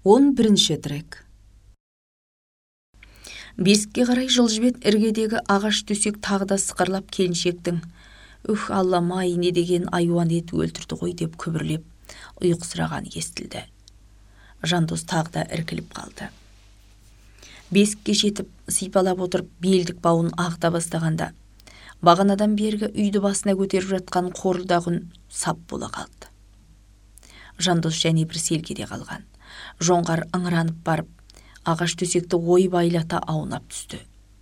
11-ші трек. Бесікке қарай жылжыбет іргедегі ағаш төсек тағы да сықырлап келіншектің «Үх, Аллам-ай, не деген айуан ет өлтірді ғой» деп күбірлеп ұйқысырағаны естілді. Жандос тағы да іркіліп қалды. Бесікке жетіп, сипалап отырып, белдік бауын ағыта бастағанда, бағанадан бергі үйді басына көтеріп жатқан қорылдақ үн сап бола қалды. Жандос және бір селкеде қалған. Жоңғар ыңыранып барып, ағаш төсекті ой байлата аунап түсті.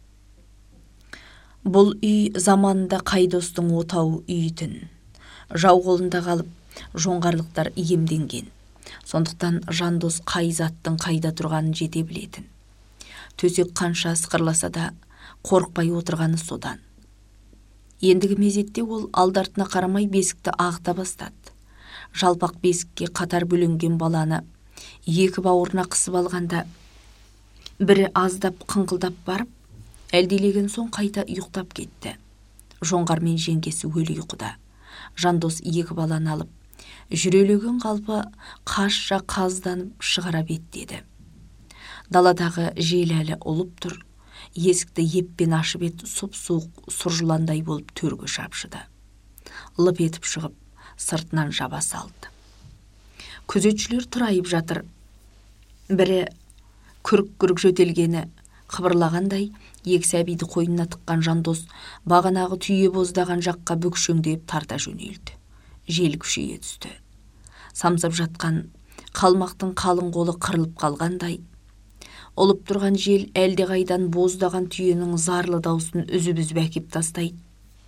Бұл үй заманында Қайдостың отау үйітін. Жау қолында қалып, жоңғарлықтар иемденген. Сондықтан Жандос қай заттың қайда тұрғанын жете білетін. Төсек қанша сықырласа да қорықпай отырғаны содан. Ендігі мезетте ол алдартына қарамай бесікті ағыта бастады. Жалпақ бесікке қатар бөленген баланы екі бауырына қысып алғанда, бірі аздап қыңқылдап барып, әлдилеген соң қайта ұйықтап кетті. Жоңғар мен жеңгесі өлі ұйқыда. Жандос екі баланы алып, жүрелеген қалпы қасша қазданып шығара беттеді. Даладағы жел әлі ұлып тұр. Есікті еппен ашып ет, сұп-суық сұржыландай болып төрге шапшыды. Лып етіп шығып, сыртынан жаба салды. Күзетшілер тұрайып жатыр. Бірі күрік-күрік жөтелгені қыбырлағандай, екі сәбиді қойнына тыққан Жандос бағанағы түйе боздаған жаққа бүкшеңдеп тарта жөнелді. Жел күшейе түсті. Самсап жатқан қалмақтың қалың қолы қырылып қалғандай, ұлып тұрған жел әлдеқайдан боздаған түйенің зарлы даусын үзіп-үзіп әкеп тастайды.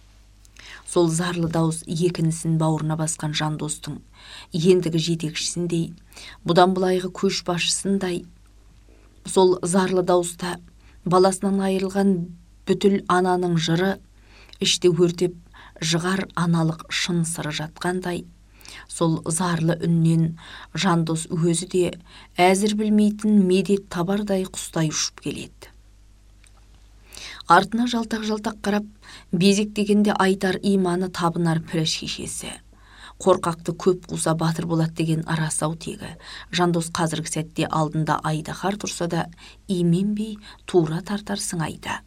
Сол зарлы дауыс екінісін бауырына басқан Жандостың ендігі жетекшісіндей, бұдан былайғы көш басшысындай, сол зарлы дауыста баласынан айырылған бүтіл ананың жыры іште өртеп жығар аналық шын сыры жатқандай, сол зарлы үннен Жандос өзі де әзір білмейтін медет табардай құстай ұшып келеді. Артына жалтақ-жалтақ қарап, безек дегенде айтар иманы табынар пірі шешесі. Қорқақты көп қуса батыр болады деген арасау тегі. Жандос қазіргі сәтте алдында айдаһар тұрса да, именбей тура тартар сыңайда.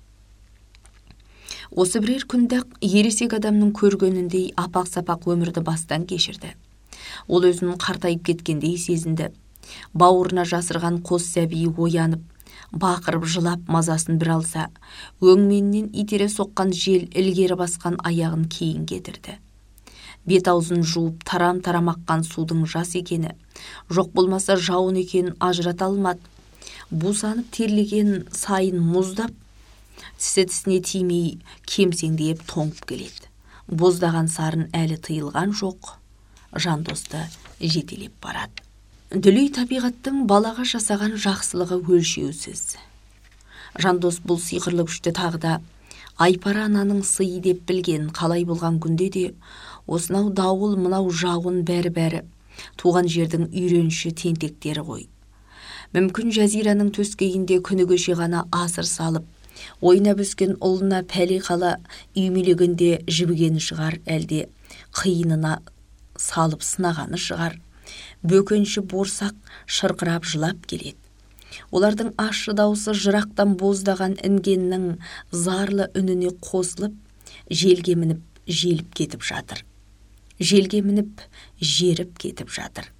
Осы бірер күнде-ақ ересек адамның көргеніндей апақ-сапақ өмірді бастан кешірді. Ол өзінің қартайып кеткендей сезінді. Бауырына жасырған қос сәби оянып, бақырып жылап мазасын бір алса, өңменнен итере соққан жел ілгері басқан аяғын кейін кетірді. Бет-аузын жуып тарам-тарам аққан судың жас екені, жоқ болмаса жауын екенін ажырата алмады. Бусанып терлеген сайын мұздап, тісі-тісіне тимей кемсеңдеп тоңып келеді. Боздаған сарын әлі тыйылған жоқ. Жандосты жетелеп барады. Дүлей табиғаттың балаға жасаған жақсылығы өлшеусіз. Жандос бұл сиқырлы күшті тағы да Айпара ананың сыйы деп білген. Қалай болған күнде де осынау дауыл, мынау жауын бәрі туған жердің үйренші тентектері ғой. Мүмкін Жазираның төскейінде күні кеше ғана асыр салып, ойнап өскен ұлына пәле қала үймелегенде жібігені шығар, әлде қиынына салып сынағаны шығар. Бөкенші борсақ шырқырап жылап келеді. Олардың ащы даусы жырақтан боздаған інгеннің зарлы үніне қосылып, желге мініп желіп кетіп жатыр. Желге мініп жеріп кетіп жатыр.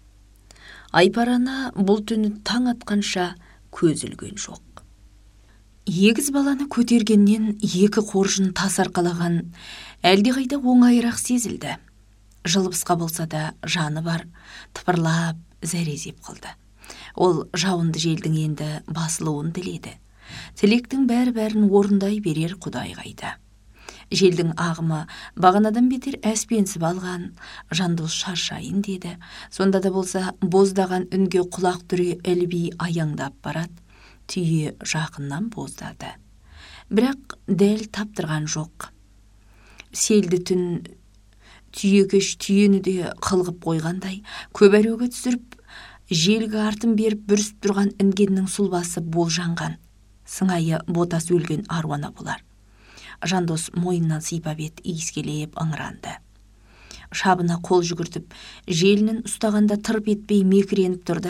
Айпарана бұл түні таң атқанша көз ілген жоқ. Егіз баланы көтергеннен екі қоржын тасарқалаған әлдеқайда оңайырақ сезілді. Жылбысқа болса да жаны бар, тыпырлап зәрезеп қылды. Ол жауынды желдің енді басылуын тіледі. Тілектің бәрін орындай берер Құдай қайда. Желдің ағымы бағанадан бетер әспенсіп алған. Жандос шаршайын деді. Сонда да болса боздаған үнге құлақ түре ілбей аяңдап барады. Түйе жақыннан боздады. Бірақ дәл таптырған жоқ. Селді түн түйекеш түйені де қылғып қойғандай, көбәреуге түсіріп, желгі артын беріп бүрісіп тұрған інгеннің сұлбасы болжанған. Сыңайы ботас өлген аруана болар. Жандос мойнынан сипап ет иіскелеп ыңыранды. Шабына қол жүгіртіп, желінің ұстағанда тырп етпей мекіреніп тұрды.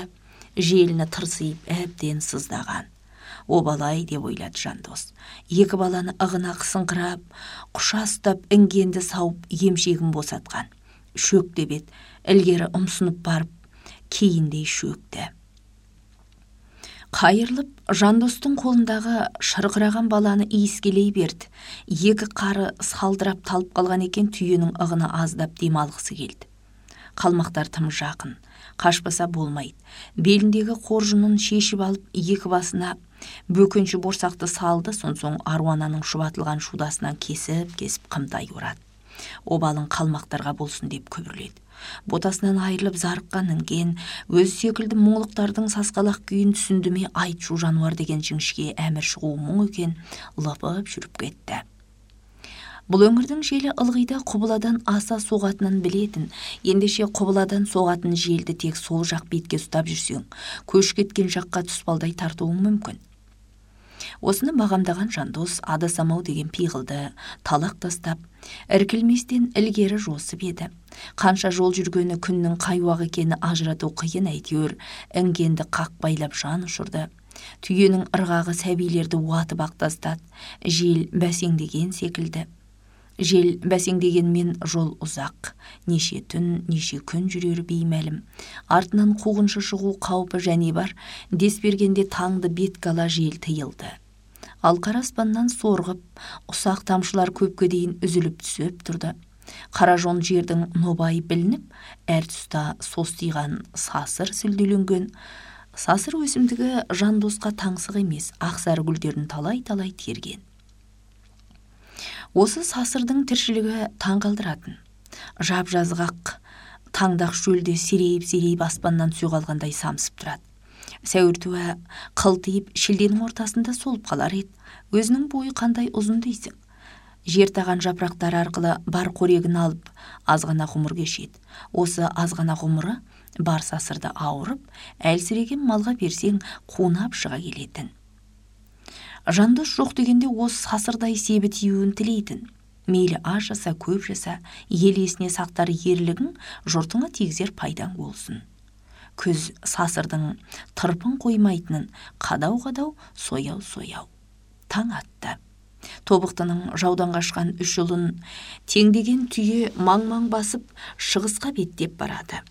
желіні тырсиып әбден сыздаған. Обалай деп ойлады Жандос. Екі баланы ығына қысыңқырап, құша ұстап інгенді сауып емшегін босатқан. Шөк деп еді, ілгері ұмсынып барып, кейіндей шөкті. Қайырлып, Жандостың қолындағы шырқыраған баланы иіскелей берді. Екі қары салдырап талып қалған екен, түйенің ығына аздап демалғысы келді. Қалмақтар тым жақын, қашпаса болмайды. Беліндегі қоржынын шешіп алып, екі басына бөкенші борсақты салды, соң аруананың шұбатылған шудасынан кесіп қымтай ұрады. Обалың қалмақтарға болсын деп күбірледі. Ботасынан айырылып зарыққан інген, өз секілді мұңлықтардың сасқалақ күйін түсінді ме, айтшу жануар деген жіңішке әмір шығуы мұң екен, лыпып жүріп кетті. Бұл өңірдің желі ылғида құбыладан аса соғатынын білетін, ендеше құбыладан соғатын желді тек сол жақ бетке ұстап жүрсең, көш кеткен жаққа тұспалдай тартуың мүмкін. Осыны бағамдаған Жандос адасамау деген пиғылды талақ тастап, іркілместен ілгері жосып еді. Қанша жол жүргені, күннің қай уақ екені ажырату қиын, әйтеуір інгенді қақпайлап жан ұшырды. Түйенің ырғағы сәбилерді уатып ақтастады. Жел бәсеңдеген секілді. Жел бәсеңдегенмен жол ұзақ, неше түн, неше күн жүрері беймәлім. Артынан қуғыншы шығу қаупі және бар, дес бергенде таңды бетке ала жел тыйылды. Ал қара аспаннан сорғып, ұсақ тамшылар көпке дейін үзіліп түсіп тұрды. Қара жон жердің нобайы білініп, әр тұста состиған сасыр сүлделенген. Сасыр өсімдігі Жандосқа таңсық емес, ақсары гүлдерін талай-талай терген. Осы сасырдың тіршілігі таң қалдыратын. Жап-жазғақ таңдақ шөлде серейіп аспаннан түсе қалғандай самсып тұрады. Сәуіртуә қылтиып шілденің ортасында солып қалар еді. Өзінің бойы қандай ұзын дейсің. Жер таған жапырақтар арқылы бар қорегін алып, азғана ғұмыр кешеді. Осы азғана ғұмыры бар сасырды ауырып, әлсіреген малға берсең қунап шыға келетін. Жандос жоқ дегенде осы сасырдай себі тиюін тілейтін. Мейлі аз жаса, көп жаса, ел есіне сақтар ерлігің жұртыңа тигізер пайдаң болсын. Күз сасырдың тырпын қоймайтынын қадау-қадау, сояу-сояу. Таң атты. Тобықтының жаудан қашқан 3 жылын теңдеген түйе маң-маң басып шығысқа беттеп барады.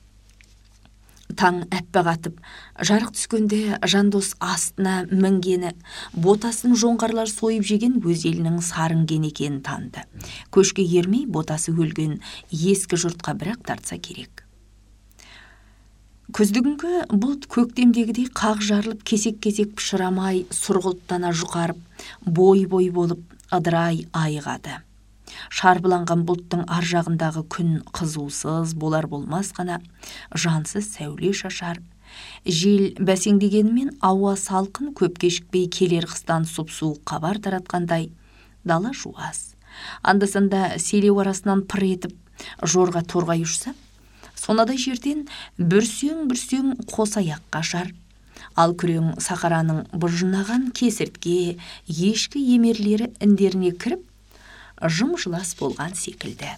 Таң әппақ атып, жарық түскенде Жандос астына мінгені, ботасын жоңғарлар сойып жеген өз елінің сарынген екенін таныды. Көшке ермей ботасы өлген ескі жұртқа бірақ тартса керек. Күздігінгі бұлт көктемдегідей қақ жарылып, кесек-кесек пышырамай, сұрғылттана жұқарып, бой-бой болып ыдырай айығады. Шарбыланған бұлттың ар жағындағы күн қызусыз болар-болмас қана жансыз сәуле шашар. Жел бәсеңдегенімен ауа салқын, көп кешікпей келер қыстан сұп-суық хабар таратқандай. Дала жуас. Анда-санда селеу арасынан пыр етіп жорға торғай ұшса, сонадай жерден бүрсең қос аяқ қашар. Ал күрең сахараның быжынаған кесіртке, ешкі емерлері індеріне кіріп, жым-жылас болған секілді.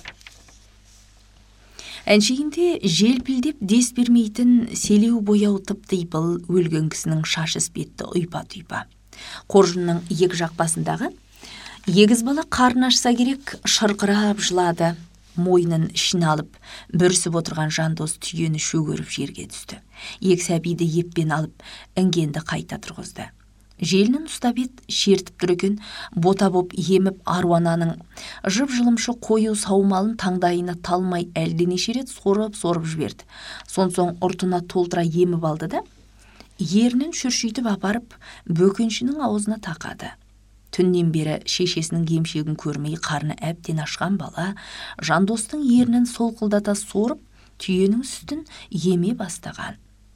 Әншейінде желпілдеп дес бермейтін селеу бояу тып-типыл өлген кісінің шаш іспетті ұйпа-тұйпа. Қоржынның екі жақ басындағы егіз бала қарын ашса керек шырқырап жылады. Мойнын ішін алып, бүрсіп отырған Жандос түйені шөгеріп жерге түсті. Екі сәбиді еппен алып, інгенді қайта тұрғызды. Желінің ұстап ет, шертіп түрген, бота боп еміп аруананың жып-жылымшы қою саумалын таңдайына талмай әлденеше рет сорып жіберді. Соң ұртына толтыра еміп алды да, ернін шүршейтіп апарып, бөкеншінің аузына тақады. Түннен бері шешесінің емшегін көрмей қарны әбден ашқан бала, Жандостың ернін солқылдата сорып, түйенің сүтін еме бастаған.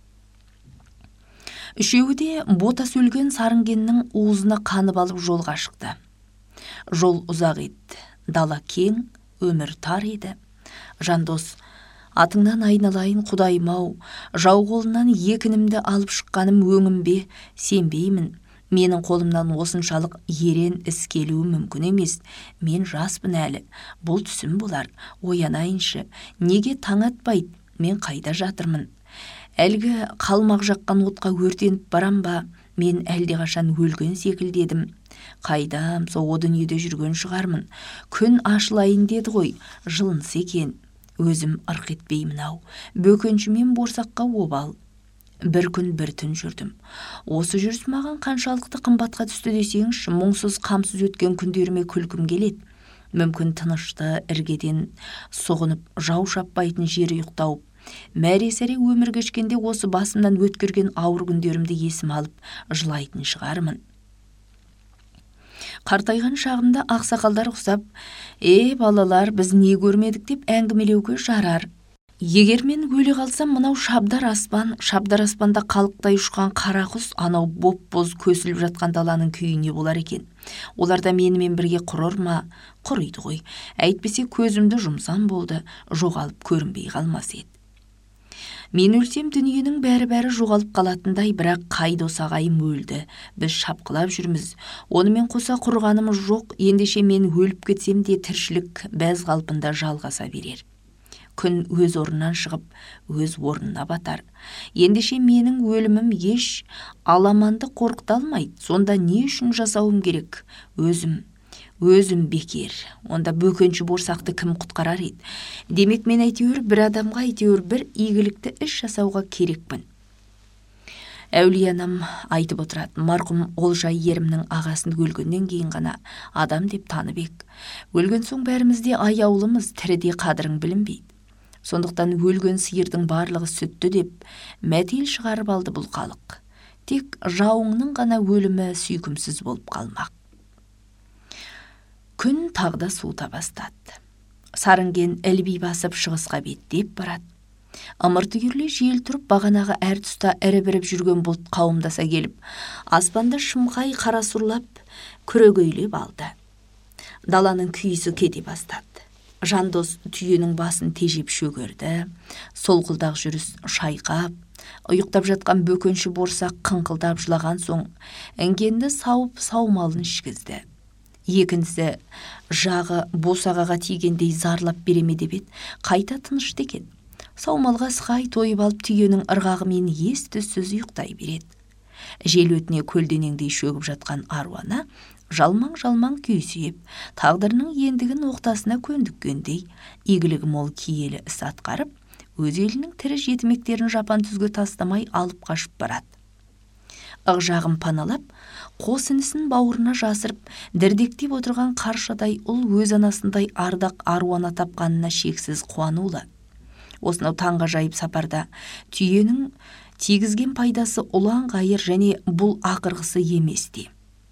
Үшеуі де бота сөлген сарынгеннің уызына қанып алып жолға шықты. Жол ұзақ еді, дала кең, өмір тар еді. Жандос, атыңнан айналайын құдайым-ау, жау қолынан екінімді алып шыққаным өңім бе, сенбеймін. Менің қолымнан осыншалық ерен іс келуі мүмкін емес. Мен жаспын әлі. Бұл түсім болар. Оянайыншы. Неге таң атпайды? Мен қайда жатырмын? Әлгі қалмақ жаққан отқа өртеніп барам ба, мен әлдеқашан өлген секілді едім. Қайдам, со о дүниеде жүрген шығармын. Күн ашылайын деді ғой, жылынсы екен. Өзім ырқ етпеймін-ау, бөкеншімен борсаққа обал. Бір күн бір түн жүрдім. Осы жүріс маған қаншалықты қымбатқа түсті десеңші, мұңсыз қамсыз өткен күндеріме күлкім келеді. Мүмкін тынышты іргеден соғынып, жау шаппайтын жер ұйықтауып, мәре-сәре өмір кешкенде осы басымнан өткерген ауыр күндерімді есім алып, жылайтын шығармын. Қартайған шағымда ақсақалдар ұқсап, балалар, біз не көрмедік деп әңгімелеуге жарар. Егер мен өле қалсам, мынау шабдар аспанда қалықтай ұшқан қара құс анау боп-боз көсіліп жатқан даланың күйіне болар екен. Олар да менімен бірге құрыр ма? Құриды ғой. Әйтпесе көзімді жұмсам болды, жоғалып көрінбей қалмас еді. Мен өлсем дүниенің бәрі жоғалып қалатындай, бірақ Қайдос ағайым өлді. Біз шапқылап жүрміз. Онымен қоса құрғанымыз жоқ. Ендеше мен өліп кетсем де тіршілік бәз қалпында жалғаса берер. Күн өз орнынан шығып, өз орнына батар. Ендеше менің өлімім еш аламанды қорқыта алмайды. Сонда не үшін жасауым керек? Өзім бекер. Онда бөкенші борсақты кім құтқарар еді? Демек мен әйтеуір бір адамға бір игілікті іс жасауға керекпін. Әулиянам айтып отырады, марқұм Олжай ерімнің ағасын өлгеннен кейін ғана адам деп танып ек. Өлген соң бәрімізде аяулымыз, тіріде қадірің білінбейді. Сондықтан өлген сиырдың барлығы сүтті деп мәтел шығарып алды бұл халық. Тек жауыңның ғана өлімі сүйкімсіз болып қалмақ. Күн тағда суыта бастады. Сарынген ілби басып шығысқа беттеп барады. Ымырт үйірле жел тұрып, бағанағы әр тұста іріп жүрген бұлт қауымдаса келіп, аспанда шымқай қара сұрлап, күрегейлеп алды. Даланың күйісі кете бастады. Жандос түйенің басын тежеп шөгерді. Солқылдақ жүріс шайқап, ұйықтап жатқан бөкенші борсақ қыңқылдап жылаған соң, інгенді сауып саумалын ішкізді. Екіншісі жағы босағаға тигендей зарлап береме деп еді, қайта тынышты екен. Саумалға сықай тойып алып, түйенің ырғағымен ес-түссіз ұйықтай береді. Жел өтіне көлденеңдей шөгіп жатқан аруана жалмаң күйсейіп, тағдырының ендігін оқтасына көндіккендей, игілігі мол киелі іс атқарып, өз елінің тірі жетімектерін жапан түзге тастамай алып қашып барады. Ық жағын паналап, қос інісін бауырына жасырып, дірдектеп отырған қаршадай ұл өз анасындай ардақ аруана тапқанына шексіз қуанулы. Осынау таңғажайып сапарда түйенің тигізген пайдасы ұлан ғайыр және бұл ақырғысы еместе.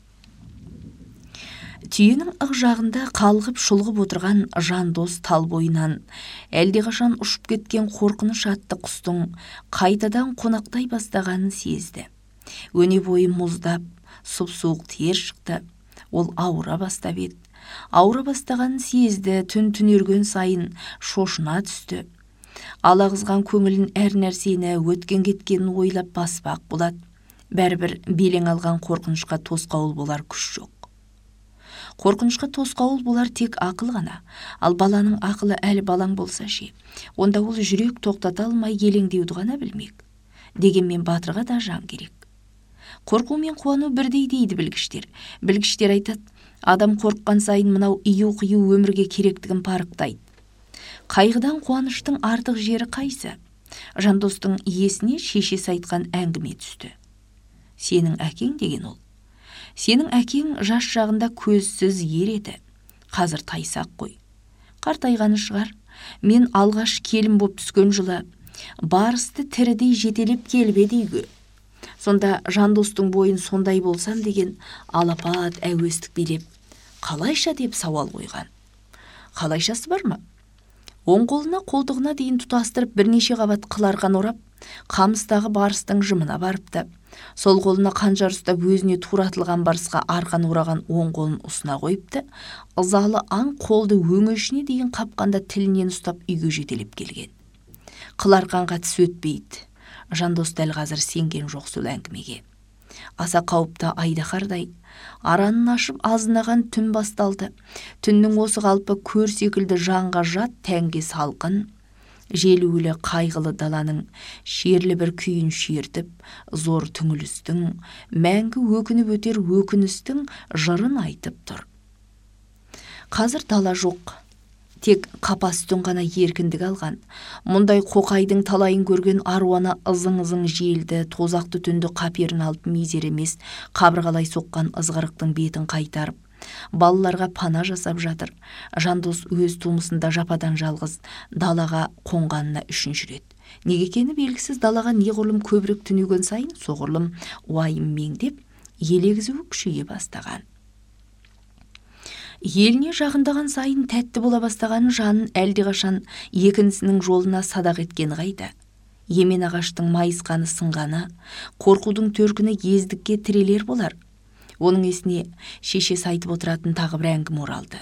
Түйенің ық жағында қалғып шұлғып отырған Жандос тал бойынан әлдеқашан ұшып кеткен қорқыныш атты құстың қайтадан қонақтай бастағанын сезді. Өне бойы мұздап, сұп-суық тер шықты. Ол ауыра бастап еді. Ауыра бастағанын сезді, түн өрген сайын шошына түсті. Алағызған көңілін әр нәрсені өткен кеткенін ойлап баспақ болады. Бәрібір белең алған қорқынышқа тосқауыл болар күш жоқ. Қорқынышқа тосқауыл болар тек ақыл ғана. Ал баланың ақылы әлі балаң болса ше, онда ол жүрек тоқтата алмай елеңдеуді ғана білмек. Дегенмен батырға да жан керек. Қорқу мен қуану бірдей дейді білгіштер. Білгіштер айтады, адам қорыққан сайын мынау ию-қию өмірге керектігін парықтайды. Қайғыдан қуаныштың артық жері қайсы? Жандостың иесіне шешесі айтқан әңгіме түсті. Сенің әкең деген ол. Сенің әкең жас жағында көзсіз ер еді. Қазір тайсақ қой. Қартайғаны шығар. Мен алғаш келін боп түскен жылы барысты тірідей жетелеп келіп еді үйге. Сонда Жандостың бойын сондай болсам деген алапат әуестік билеп, қалайша деп сауал қойған. Қалайшасы бар ма? Оң қолына қолтығына дейін тұтастырып бірнеше қабат қыларған орап, қамыстағы барыстың жымына барыпты. Сол қолына қанжар ұстап өзіне туратылған барысқа арқан ораған оң қолын ұсына қойыпты. Ызалы аң қолды өңешіне дейін қапқанда тілінен ұстап үйге жетелеп келген. Қыларқанға тіс өтпейді. Жандос дәл қазір сенген жоқ сол әңгімеге. Аса қауіпті айдаһардай аранын ашып азынаған түн басталды. Түннің осы қалпы көр секілді жанға жат, тәнге салқын. желулі қайғылы даланың шерлі бір күйін шертіп, зор түңілістің, мәңгі өкініп өтер өкіністің жырын айтып тұр. Қазір дала жоқ, тек қапас түн ғана еркіндік алған. Мұндай қоқайдың талайын көрген аруана ызың-ызың желді, тозақты түнді қаперін алып мезер емес, қабырғалай соққан ызғырықтың бетін қайтарып, балаларға пана жасап жатыр. Жандос өз тумысында жападан жалғыз далаға қонғанына үшінші рет. Неге екені белгісіз далаға неғұрлым көбірек түнеген сайын соғұрлым уайым меңдеп, елегізуі күшейе бастаған. Еліне жақындаған сайын тәтті бола бастаған жанын әлдеқашан екінісінің жолына садақ еткен қайда. Емен ағаштың майысқаны сынғаны, қорқудың төркіні ездікке тірелер болар. Оның есіне шешесі айтып отыратын тағы бір әңгіме оралды.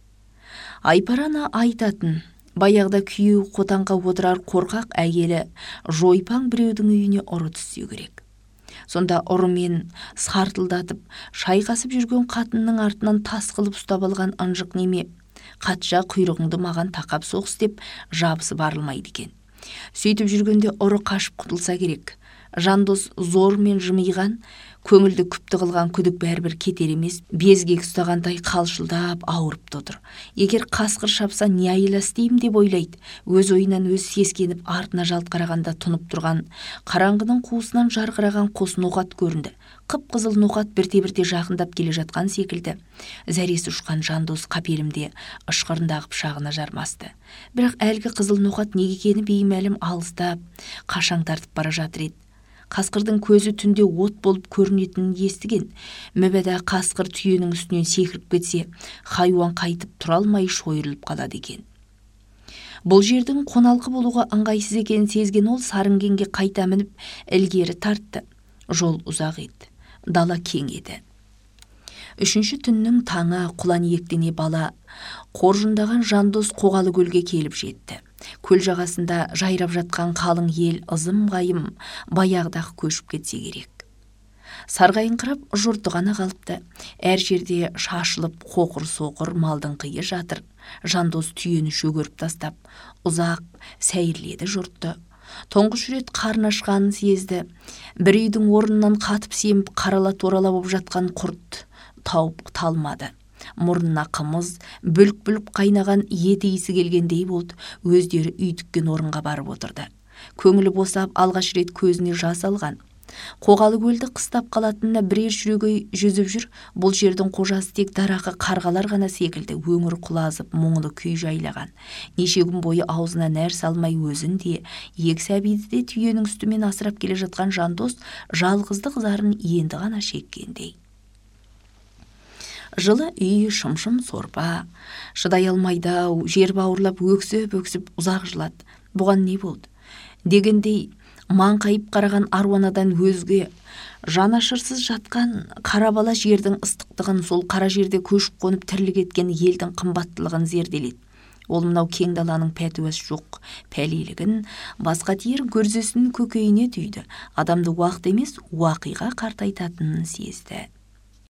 Айпарана айтатын, баяғыда күйеу қотанға отырар қорқақ әйелі жойпаң біреудің үйіне ұры түссе керек. Сонда ұрымен сартылдатып, шайқасып жүрген қатынның артынан тас қылып ұстап алған ынжық неме, қатша құйрығыңды маған тақап соғыс деп жабысып арылмайды екен. Сөйтіп жүргенде ұры қашып құтылса керек. Жандос зор мен жымиған, көңілді күпті қылған күдік бәрібір кетер емес, безгек ұстағандай қалшылдап ауырып тұр. Егер қасқыр шапса не айла істеймін деп ойлайды. Өз ойынан өз сескеніп артына жалт қарағанда тұнып тұрған қараңғының қуысынан жарқыраған қос ноқат көрінді. Қып-қызыл ноқат бірте-бірте жақындап келе жатқан секілді. Зәресі ұшқан Жандос қапелімде ышқырындағы пышағына жармасты. Бірақ әлгі қызыл ноқат неге екені беймәлім алыстап, қашаң тартып бара жатыр еді. Қасқырдың көзі түнде от болып көрінетінін естіген. Мүбәда қасқыр түйенің үстінен секіріп кетсе, хайуан қайтып тұра алмай шойырылып қалады екен. Бұл жердің қоналқы болуға ыңғайсыз екенін сезген ол Сарынгенге қайта мініп ілгері тартты. Жол ұзақ еді, дала кең еді. Үшінші түннің таңы құланиектене бала қоржындаған Жандос Қоғалы көлге келіп жетті. Көл жағасында жайрап жатқан қалың ел ызым-қайым баяғыдағы көшіп кетсе керек. Сарғайыңқырап жұрты ғана қалыпты. Әр жерде шашылып қоқыр-соқыр малдың қиы жатыр. Жандос түйені шөгеріп тастап, ұзақ сәйірледі жұртты. Тұңғыш рет қарны ашқанын сезді. Бір үйдің орнынан қатып семіп қарала торала болып жатқан құрт тауып талмады. Мұрнына қымыз, бүлк-бүлк қайнаған ет иісі келгендей болды. Өздері үй тіккен орынға барып отырды. Көңілі босап, алғаш рет көзіне жас алған. Қоғалы көлді қыстап қалатынына бірер жүрегі жүзіп жүр. Бұл жердің қожасы тек дарақы қарғалар ғана секілді өңір құлазып, мұңлы күй жайлаған. Неше күн бойы аузына нәр салмай өзін де, екі сәбиді де түйенің үстімен асырап келе жатқан Жандос жалғыздық зарын енді ғана шеккендей. Жылы үй шым-шым сорпа, шыдай алмайдау, жер бауырлап өксіп-өксіп ұзақ жылады. Бұған не болды? Дегендей, маңқайып қараған аруанадан өзге, жанашырсыз жатқан қара бала жердің ыстықтығын, сол қара жерде көшіп қонып тірлік еткен елдің қымбаттылығын зерделеді. Ол мынау кең даланың пәтуасы жоқ пәлелігін, басқа тиер көрзесін көкейіне түйді. Адамды уақыт емес, уақиға қартайтатынын сезді.